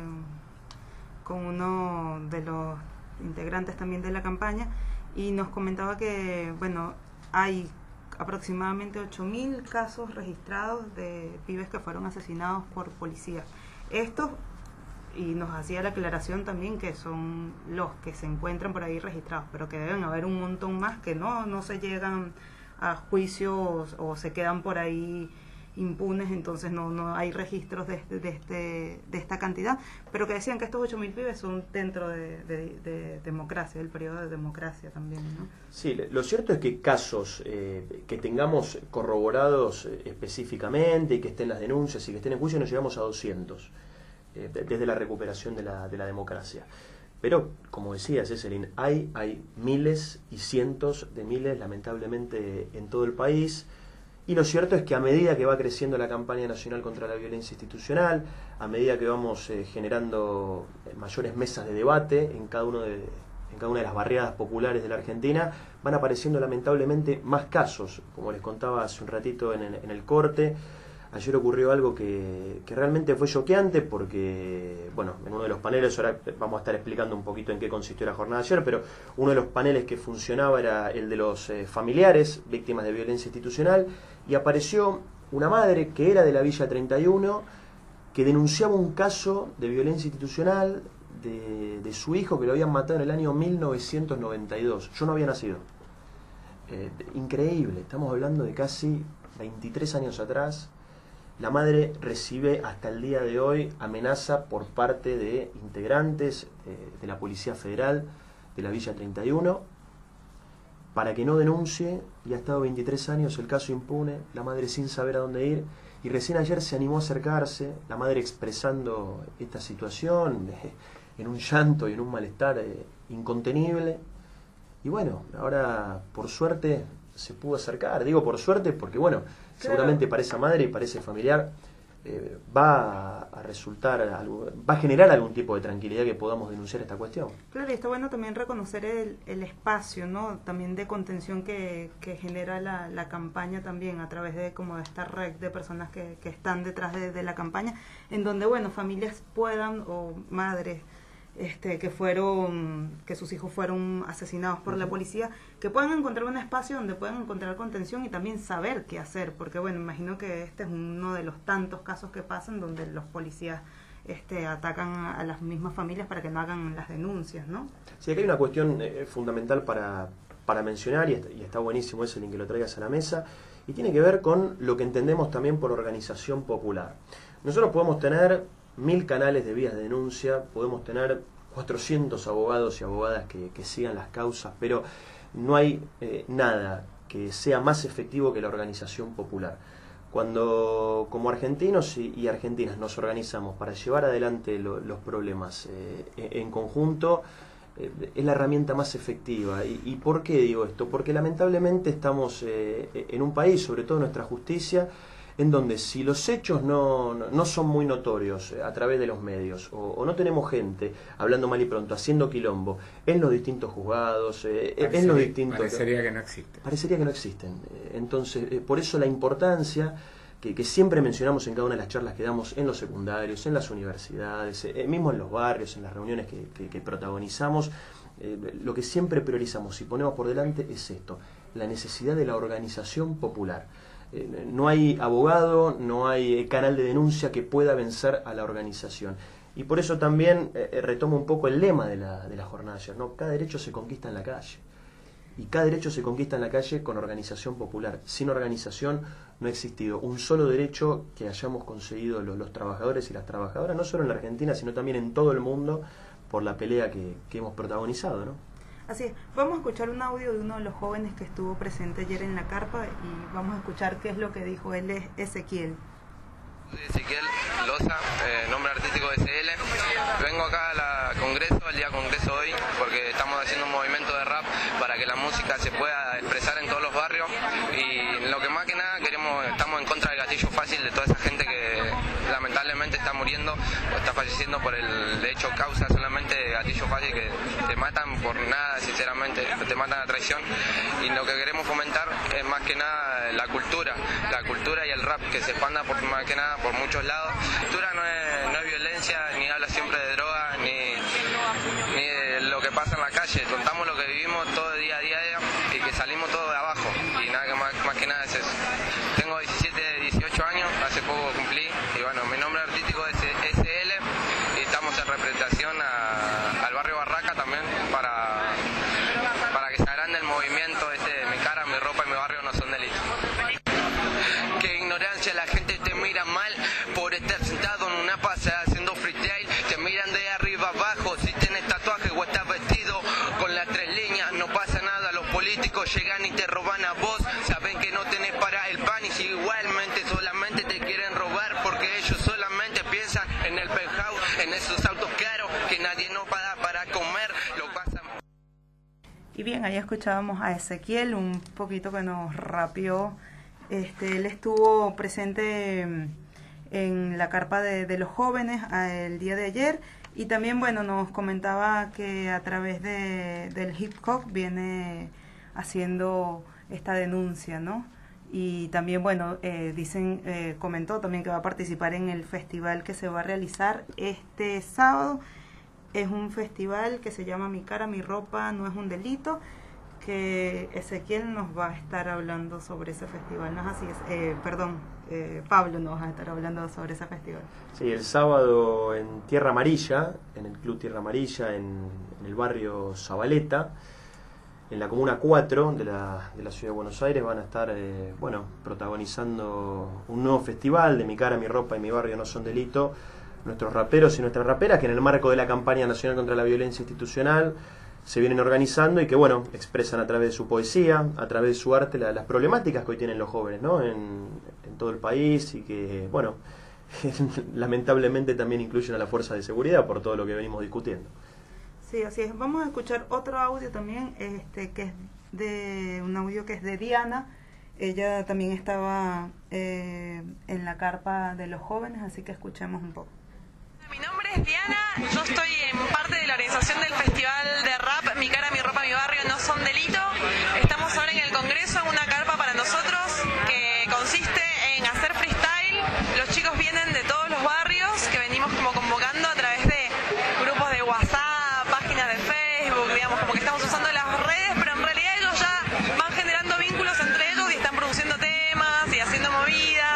con uno de los integrantes también de la campaña y nos comentaba que, hay aproximadamente 8.000 casos registrados de pibes que fueron asesinados por policías. Estos, y nos hacía la aclaración también que son los que se encuentran por ahí registrados, pero que deben haber un montón más que no se llegan a juicios o se quedan por ahí impunes, entonces no hay registros de esta cantidad, pero que decían que estos 8.000 pibes son dentro de democracia, del periodo de democracia también, ¿no? Sí, lo cierto es que casos que tengamos corroborados específicamente y que estén las denuncias y que estén en juicio, nos llegamos a 200 desde la recuperación de la democracia. Pero, como decía Cecilín, hay miles y cientos de miles, lamentablemente, en todo el país. Y lo cierto es que a medida que va creciendo la campaña nacional contra la violencia institucional, a medida que vamos generando mayores mesas de debate en cada una de las barriadas populares de la Argentina, van apareciendo lamentablemente más casos. Como les contaba hace un ratito en el corte, ayer ocurrió algo que realmente fue choqueante porque, en uno de los paneles, ahora vamos a estar explicando un poquito en qué consistió la jornada de ayer, pero uno de los paneles que funcionaba era el de los familiares víctimas de violencia institucional, y apareció una madre que era de la Villa 31 que denunciaba un caso de violencia institucional de su hijo, que lo habían matado en el año 1992. Yo no había nacido. Increíble, estamos hablando de casi 23 años atrás. La madre recibe hasta el día de hoy amenaza por parte de integrantes de la Policía Federal de la Villa 31 para que no denuncie, y ha estado 23 años el caso impune, la madre sin saber a dónde ir, y recién ayer se animó a acercarse, la madre expresando esta situación en un llanto y en un malestar incontenible. Y ahora por suerte se pudo acercar. Digo por suerte porque seguramente para esa madre y para ese familiar va a resultar va a generar algún tipo de tranquilidad que podamos denunciar esta cuestión. Claro, y está bueno también reconocer el espacio, ¿no? También de contención que genera la campaña también a través de esta red de personas que están detrás de la campaña, en donde familias puedan, o madres que sus hijos fueron asesinados por la policía, que puedan encontrar un espacio donde puedan encontrar contención y también saber qué hacer, porque imagino que este es uno de los tantos casos que pasan donde los policías atacan a las mismas familias para que no hagan las denuncias, ¿no? Sí, aquí hay una cuestión fundamental para mencionar, y está buenísimo ese link que lo traigas a la mesa, y tiene que ver con lo que entendemos también por organización popular. Nosotros podemos tener 1000 canales de vías de denuncia, podemos tener 400 abogados y abogadas que sigan las causas, pero no hay nada que sea más efectivo que la organización popular. Cuando como argentinos y argentinas nos organizamos para llevar adelante los problemas en conjunto, es la herramienta más efectiva. ¿Y por qué digo esto? Porque lamentablemente estamos en un país, sobre todo nuestra justicia, en donde si los hechos no son muy notorios a través de los medios, o no tenemos gente hablando mal y pronto, haciendo quilombo en los distintos juzgados, en los distintos... Parecería que no existen. Parecería que no existen. Entonces, por eso la importancia que siempre mencionamos en cada una de las charlas que damos en los secundarios, en las universidades, mismo en los barrios, en las reuniones que protagonizamos, lo que siempre priorizamos y ponemos por delante es esto, la necesidad de la organización popular. No hay abogado, no hay canal de denuncia que pueda vencer a la organización. Y por eso también retomo un poco el lema de la jornada de ayer, ¿no? Cada derecho se conquista en la calle. Y cada derecho se conquista en la calle con organización popular. Sin organización no ha existido un solo derecho que hayamos conseguido los trabajadores y las trabajadoras, no solo en la Argentina, sino también en todo el mundo, por la pelea que hemos protagonizado, ¿no? Así es, vamos a escuchar un audio de uno de los jóvenes que estuvo presente ayer en la carpa y vamos a escuchar qué es lo que dijo. Él es Ezequiel. Ezequiel Loza, nombre artístico de SL. Vengo acá al Congreso, al día Congreso hoy, porque estamos haciendo un movimiento de rap para que la música se pueda expresar en todos los barrios, y lo que más que nada estamos en contra del gatillo fácil de toda esa gente que lamentablemente está muriendo o está falleciendo por el hecho causa solamente de gatillo fácil, que te matan por nada, sinceramente, te matan a traición, y lo que queremos fomentar es más que nada la cultura y el rap, que se expanda por más que nada por muchos lados. La cultura no es violencia, ni habla siempre de droga, ni de lo que pasa en la calle. Contamos lo que vivimos todo día a día y que salimos todos de abajo, y nada que más que nada es eso. Tengo 18 años, hace poco cumplí, y bueno, mi nombre artístico es SL, y estamos en representación al barrio Barraca también, para que se agrande el movimiento mi cara, mi ropa y mi barrio no son delitos. Qué ignorancia, la gente te mira mal por estar sentado en una pasada haciendo freestyle, te miran de arriba abajo, si tienes tatuaje o estás vestido con las 3 líneas, no pasa nada, los políticos llegan y te roban a vos, saben que no tenés para el pan y si igualmente solamente te quieren robar porque ellos solamente piensan en el penthouse, en esos autos caros que nadie no paga para comer, lo pasan. Y bien, ahí escuchábamos a Ezequiel, un poquito que nos rapeó. Él estuvo presente en la carpa de los jóvenes el día de ayer, y también, bueno, nos comentaba que a través del hip hop viene haciendo esta denuncia, ¿no? Y también, bueno, comentó también que va a participar en el festival que se va a realizar este sábado. Es un festival que se llama Mi Cara, Mi Ropa No Es un Delito, que Ezequiel nos va a estar hablando sobre ese festival, ¿no es así? Pablo nos va a estar hablando sobre ese festival. Sí, el sábado en Tierra Amarilla, en el Club Tierra Amarilla, en el barrio Zabaleta, en la Comuna 4 de la Ciudad de Buenos Aires, van a estar protagonizando un nuevo festival de Mi Cara, Mi Ropa y Mi Barrio No Son Delito, nuestros raperos y nuestras raperas, que en el marco de la campaña nacional contra la violencia institucional se vienen organizando y que, bueno, expresan a través de su poesía, a través de su arte, las problemáticas que hoy tienen los jóvenes, ¿no? En todo el país, y que, bueno, lamentablemente también incluyen a la fuerza de seguridad por todo lo que venimos discutiendo. Sí, así es. Vamos a escuchar otro audio también, que es un audio que es de Diana. Ella también estaba en la carpa de los jóvenes, así que escuchemos un poco. Mi nombre es Diana, yo estoy en parte de la organización del festival de rap Mi Cara, Mi Ropa, Mi Barrio No Son Delito. Estamos ahora en el Congreso en una carpa para nosotros que consiste en hacer freestyle. Los chicos vienen de todos los barrios que venimos como convocando a través de grupos de WhatsApp, páginas de Facebook, digamos, como que estamos usando las redes, pero en realidad ellos ya van generando vínculos entre ellos y están produciendo temas y haciendo movidas.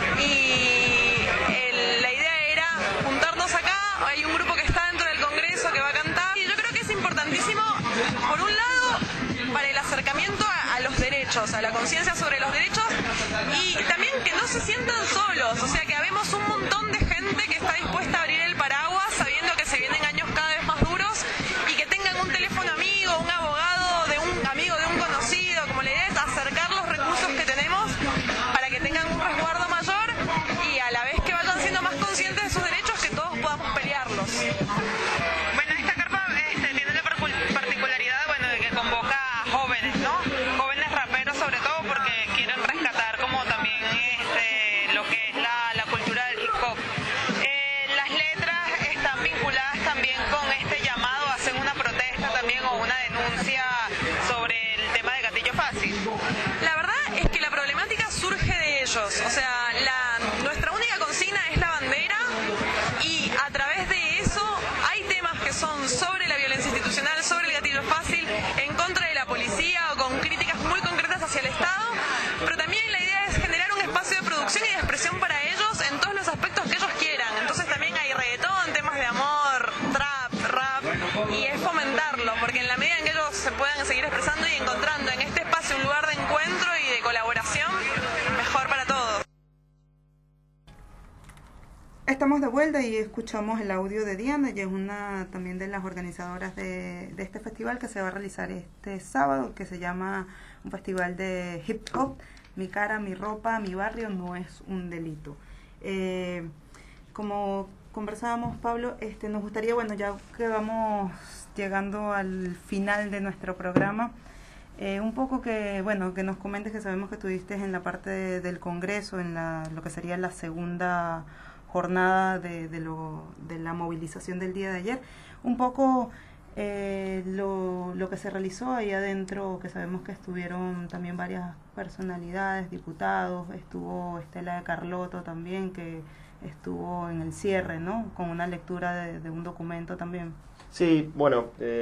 Hay un grupo que está dentro del Congreso que va a cantar, y yo creo que es importantísimo, por un lado, para el acercamiento a los derechos, a la conciencia sobre los derechos, y también que no se sientan solos, o sea que habemos un montón de gente que está dispuesta a abrir el paraguas sabiendo que se vienen años cada vez más duros, y que tengan un teléfono amigo, un abogado de un amigo, de un conocido, como la idea es acercar los recursos que tenemos para que tengan un resguardo mayor, y a la vez que vayan siendo más conscientes de sus derechos, que todos podamos pelearlos. Bueno, esta carpa tiene la particularidad, de que convoca a jóvenes, ¿no? Jóvenes raperos sobre todo, porque quieren rescatar como también lo que es la cultura del hip hop. Las letras están vinculadas también con este llamado a hacer una protesta también o una denuncia sobre el tema de gatillo fácil. La verdad es que la problemática surge de ellos, o sea, nuestra única consigna es la bandera, y a través de eso hay temas que son sobre la violencia institucional, sobre el gatillo fácil, en contra de la policía o con críticas muy concretas hacia el Estado, pero también la idea es generar un espacio de producción y de expresión para ellos en todos los aspectos que ellos quieran. Entonces también hay reggaetón, temas de amor, trap, rap, y es fomentarlo, porque en la medida en que ellos se puedan seguir expresando y encontrando en este espacio un lugar de encuentro y de colaboración, mejor para todos. Estamos estamos de vuelta y escuchamos el audio de Diana. Ella es una también de las organizadoras de este festival que se va a realizar este sábado, que se llama un festival de hip hop. Mi cara, mi ropa, mi barrio no es un delito. Como conversábamos, Pablo, nos gustaría, bueno, ya que vamos llegando al final de nuestro programa, un poco que nos comentes, que sabemos que estuviste en la parte del Congreso, en lo que sería la segunda jornada de la movilización del día de ayer, un poco lo que se realizó ahí adentro, que sabemos que estuvieron también varias personalidades, diputados, estuvo Estela de Carlotto también, que estuvo en el cierre, ¿no? Con una lectura de un documento también. Sí, bueno,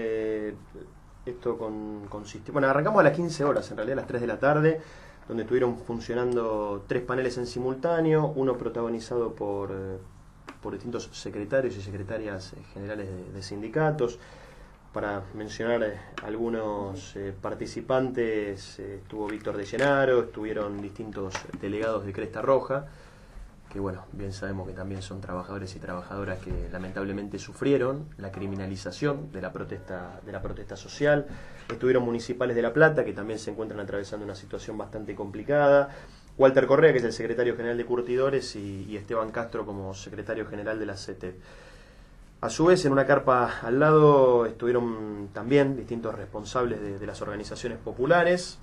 esto consiste... Bueno, arrancamos a las 15 horas, en realidad a las 3 de la tarde, donde estuvieron funcionando 3 paneles en simultáneo, uno protagonizado por distintos secretarios y secretarias generales de sindicatos. Para mencionar algunos participantes, estuvo Víctor de Llenaro, estuvieron distintos delegados de Cresta Roja, que bueno, bien sabemos que también son trabajadores y trabajadoras que lamentablemente sufrieron la criminalización de la protesta social. Estuvieron municipales de La Plata, que también se encuentran atravesando una situación bastante complicada. Walter Correa, que es el secretario general de Curtidores, y Esteban Castro como secretario general de la CETEP. A su vez, en una carpa al lado estuvieron también distintos responsables de las organizaciones populares.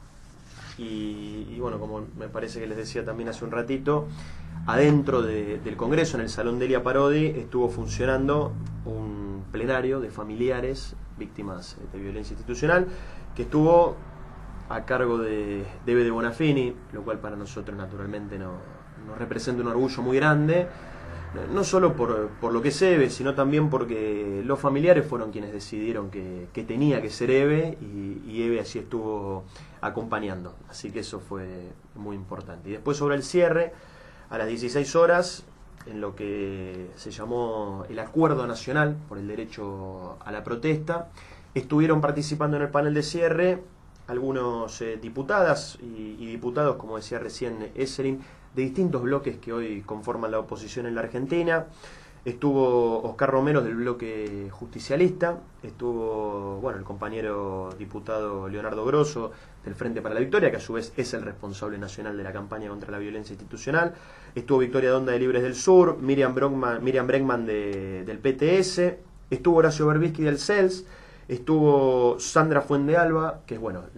Y bueno, como me parece que les decía también hace un ratito, adentro del Congreso, en el Salón Delia Parodi, estuvo funcionando un plenario de familiares víctimas de violencia institucional, que estuvo a cargo de Bebe de Bonafini, lo cual para nosotros naturalmente nos representa un orgullo muy grande, no solo por lo que es Eve, sino también porque los familiares fueron quienes decidieron que tenía que ser Eve, y Eve así estuvo acompañando, así que eso fue muy importante. Y después, sobre el cierre, a las 16 horas, en lo que se llamó el Acuerdo Nacional por el Derecho a la Protesta, estuvieron participando en el panel de cierre algunos diputadas y diputados, como decía recién Esselin, de distintos bloques que hoy conforman la oposición en la Argentina. Estuvo Oscar Romero del bloque justicialista, estuvo el compañero diputado Leonardo Grosso del Frente para la Victoria, que a su vez es el responsable nacional de la campaña contra la violencia institucional. Estuvo Victoria Donda de Libres del Sur, Miriam Bregman del PTS, estuvo Horacio Berbisky del CELS, estuvo Sandra Fuentealba, que es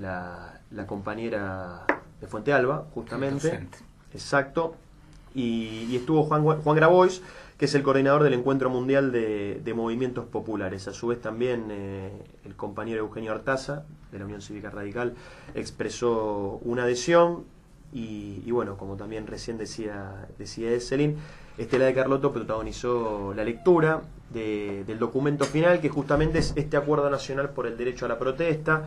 la compañera de Fuentealba, justamente. Exacto. Y estuvo Juan Grabois, que es el coordinador del Encuentro Mundial de Movimientos Populares. A su vez también el compañero Eugenio Artaza, de la Unión Cívica Radical, expresó una adhesión. Y bueno, como también recién decía Esselin, Estela de Carlotto protagonizó la lectura del documento final, que justamente es este Acuerdo Nacional por el Derecho a la Protesta,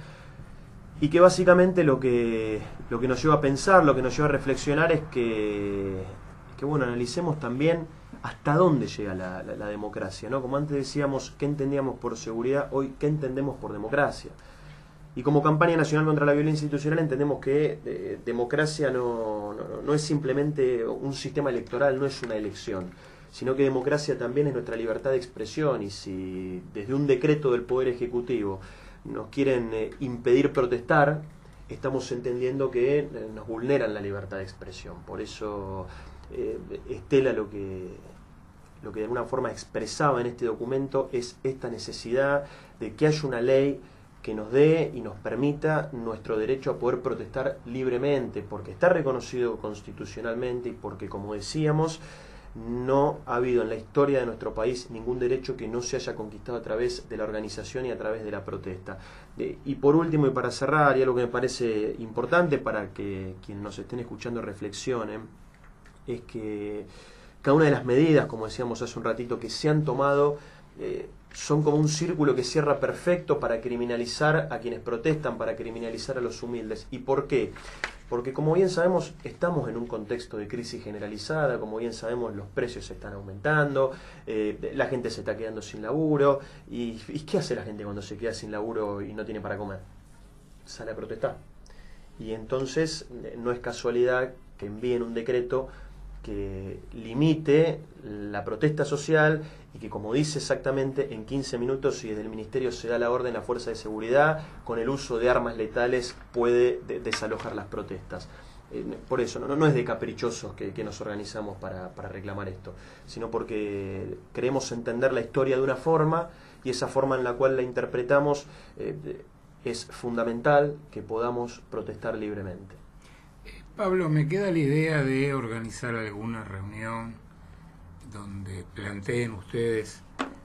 y que básicamente lo que nos lleva a pensar, lo que nos lleva a reflexionar es que analicemos también hasta dónde llega la democracia, ¿no? Como antes decíamos, ¿qué entendíamos por seguridad? Hoy, ¿qué entendemos por democracia? Y como campaña nacional contra la violencia institucional entendemos que democracia no es simplemente un sistema electoral, no es una elección, sino que democracia también es nuestra libertad de expresión. Y si desde un decreto del Poder Ejecutivo nos quieren impedir protestar, estamos entendiendo que nos vulneran la libertad de expresión. Por eso Estela lo que de alguna forma expresaba en este documento es esta necesidad de que haya una ley que nos dé y nos permita nuestro derecho a poder protestar libremente, porque está reconocido constitucionalmente y porque, como decíamos, no ha habido en la historia de nuestro país ningún derecho que no se haya conquistado a través de la organización y a través de la protesta. Y por último, y para cerrar, y algo que me parece importante para que quienes nos estén escuchando reflexionen, es que cada una de las medidas, como decíamos hace un ratito, que se han tomado son como un círculo que cierra perfecto para criminalizar a quienes protestan, para criminalizar a los humildes. ¿Y por qué? Porque, como bien sabemos, estamos en un contexto de crisis generalizada, como bien sabemos, los precios se están aumentando, la gente se está quedando sin laburo. ¿Y qué hace la gente cuando se queda sin laburo y no tiene para comer? Sale a protestar. Y entonces no es casualidad que envíen un decreto que limite la protesta social y que, como dice exactamente, en 15 minutos, si desde el Ministerio se da la orden, la fuerza de seguridad, con el uso de armas letales, puede desalojar las protestas. Por eso, no es de caprichosos que nos organizamos para reclamar esto, sino porque queremos entender la historia de una forma, y esa forma en la cual la interpretamos es fundamental que podamos protestar libremente. Pablo, me queda la idea de organizar alguna reunión donde planteen ustedes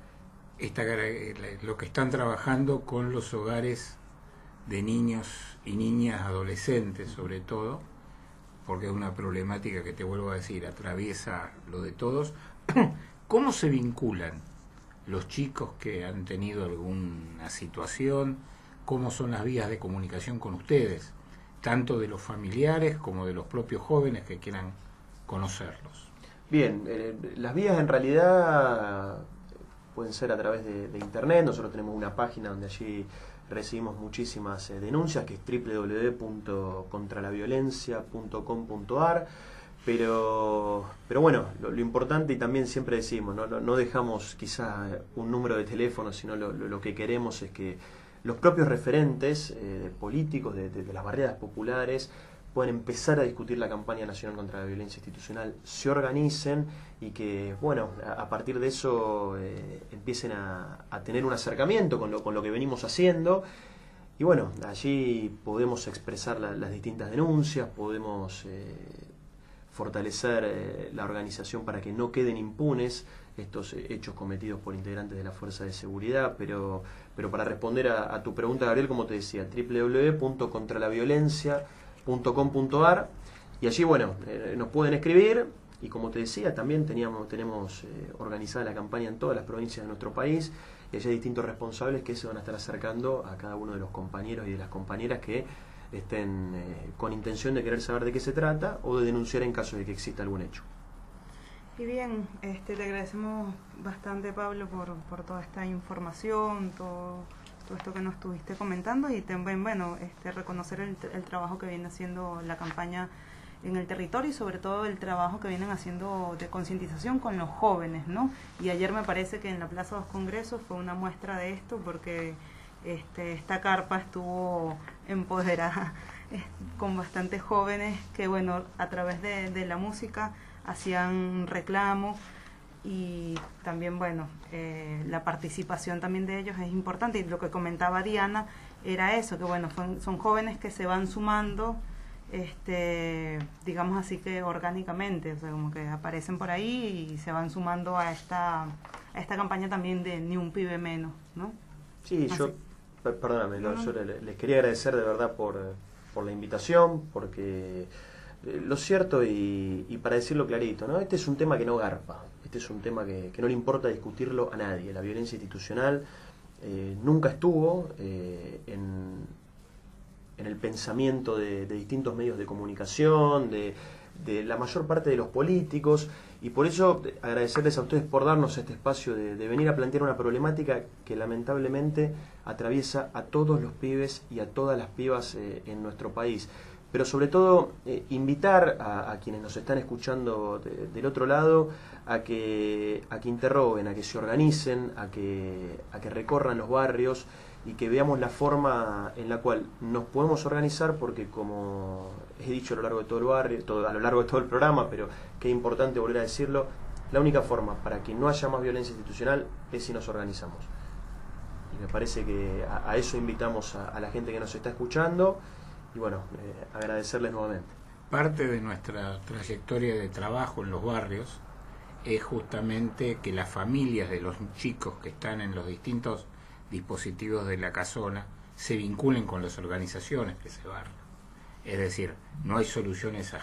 lo que están trabajando con los hogares de niños y niñas, adolescentes sobre todo, porque es una problemática que, te vuelvo a decir, atraviesa lo de todos. ¿Cómo se vinculan los chicos que han tenido alguna situación? ¿Cómo son las vías de comunicación con ustedes, tanto de los familiares como de los propios jóvenes que quieran conocerlos? Bien, las vías en realidad pueden ser a través de internet. Nosotros tenemos una página donde allí recibimos muchísimas denuncias, que es www.contralaviolencia.com.ar. Pero bueno, lo importante, y también siempre decimos, no dejamos quizá un número de teléfono, sino lo que queremos es que los propios referentes políticos de las barriadas populares puedan empezar a discutir la campaña nacional contra la violencia institucional, se organicen y que, bueno, a partir de eso empiecen a tener un acercamiento con lo que venimos haciendo. Y bueno, allí podemos expresar las distintas denuncias, podemos fortalecer la organización para que no queden impunes estos hechos cometidos por integrantes de la Fuerza de Seguridad. Pero para responder a tu pregunta, Gabriel, como te decía, www.contralaviolencia.com.ar, y allí, bueno, nos pueden escribir. Y como te decía, también tenemos organizada la campaña en todas las provincias de nuestro país, y allí hay distintos responsables que se van a estar acercando a cada uno de los compañeros y de las compañeras que estén con intención de querer saber de qué se trata o de denunciar en caso de que exista algún hecho. Y bien, te agradecemos bastante, Pablo, por toda esta información, todo esto que nos estuviste comentando, y también, bueno, reconocer el trabajo que viene haciendo la campaña en el territorio, y sobre todo el trabajo que vienen haciendo de concientización con los jóvenes, ¿no? Y ayer me parece que en la Plaza de los Congresos fue una muestra de esto, porque esta carpa estuvo empoderada con bastantes jóvenes que, bueno, a través de la música hacían reclamos, y también, bueno, la participación también de ellos es importante, y lo que comentaba Diana era eso, que bueno, son jóvenes que se van sumando, digamos así, que orgánicamente, o sea, como que aparecen por ahí y se van sumando a esta campaña también de Ni un pibe menos, ¿no? Sí, perdóname, yo les quería agradecer de verdad por la invitación, porque lo cierto, y para decirlo clarito, ¿no? Este es un tema que no garpa, este es un tema que no le importa discutirlo a nadie. La violencia institucional nunca estuvo en el pensamiento de distintos medios de comunicación, de la mayor parte de los políticos, y por eso agradecerles a ustedes por darnos este espacio de venir a plantear una problemática que lamentablemente atraviesa a todos los pibes y a todas las pibas en nuestro país. Pero sobre todo invitar a quienes nos están escuchando del otro lado a que interroguen, a que se organicen, a que recorran los barrios y que veamos la forma en la cual nos podemos organizar, porque, como he dicho a lo largo de todo el barrio, a lo largo de todo el programa, pero que es importante volver a decirlo, la única forma para que no haya más violencia institucional es si nos organizamos. Y me parece que a eso invitamos a la gente que nos está escuchando. Y bueno, agradecerles nuevamente. Parte de nuestra trayectoria de trabajo en los barrios es justamente que las familias de los chicos que están en los distintos dispositivos de la casona se vinculen con las organizaciones de ese barrio. Es decir, no hay soluciones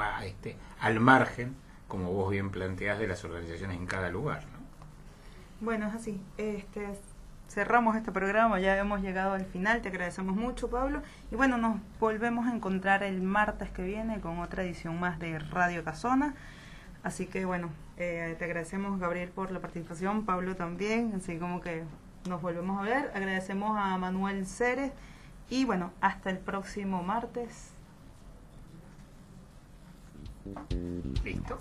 al margen, como vos bien planteás, de las organizaciones en cada lugar, ¿no? Bueno, es así. Cerramos este programa, ya hemos llegado al final. Te agradecemos mucho, Pablo, y bueno, nos volvemos a encontrar el martes que viene con otra edición más de Radio Casona. Así que bueno, te agradecemos, Gabriel, por la participación, Pablo también, así como que nos volvemos a ver. Agradecemos a Manuel Ceres, y bueno, hasta el próximo martes. ¿Listo?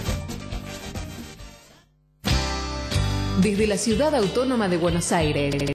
Desde la Ciudad Autónoma de Buenos Aires,